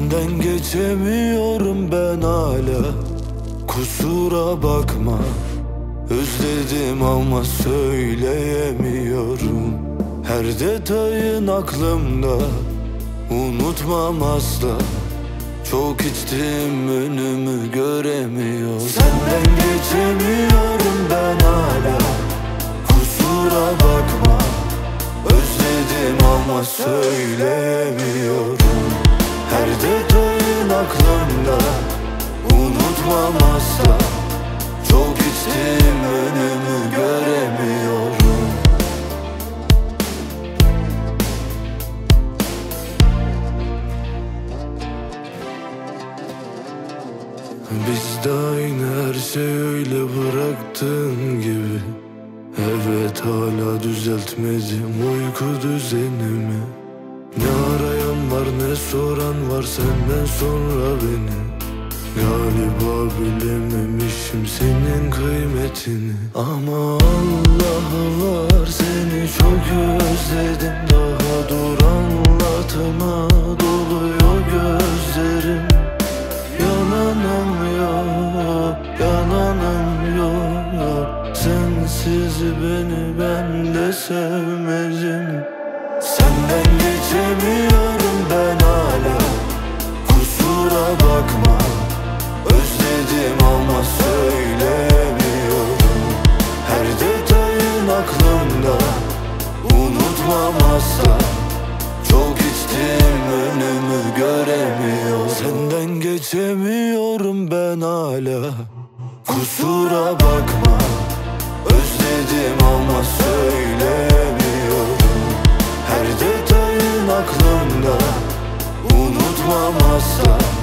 Senden geçemiyorum ben hala, kusura bakma. Özledim ama söyleyemiyorum. Her detayın aklımda, unutmam asla. Çok içtim, önümü göremiyorum. Senden geçemiyorum ben hala, kusura bakma. Özledim ama söyleyemiyorum. Her detayın aklımda, unutmam asla. Çok içtim, önümü göremiyorum. Biz de aynı, her şey öyle bıraktığın gibi. Evet, hala düzeltmedim uyku düzenimi. Ne arayan var ne soran var senden sonra beni. Galiba bilememişim senin kıymetini. Ama Allah var, seni çok özledim. Daha dur anlatma, doluyor gözlerim. Yalanım yok, yalanım yok. Sensiz beni ben de sevmedim. Senden geçemiyorum ben hala, kusura bakma. Özledim ama söyleyemiyorum. Her detayın aklımda, unutmam asla. Çok içtim, önümü göremiyorum. Senden geçemiyorum ben hala, kusura bakma. Özledim ama söyleyemiyorum. Her detayın aklımda, unutmam asla.